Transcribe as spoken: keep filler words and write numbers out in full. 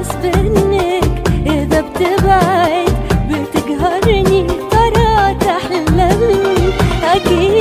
غصب عنك، إذا بتبعد بتقهرني ترى تحلم أكيد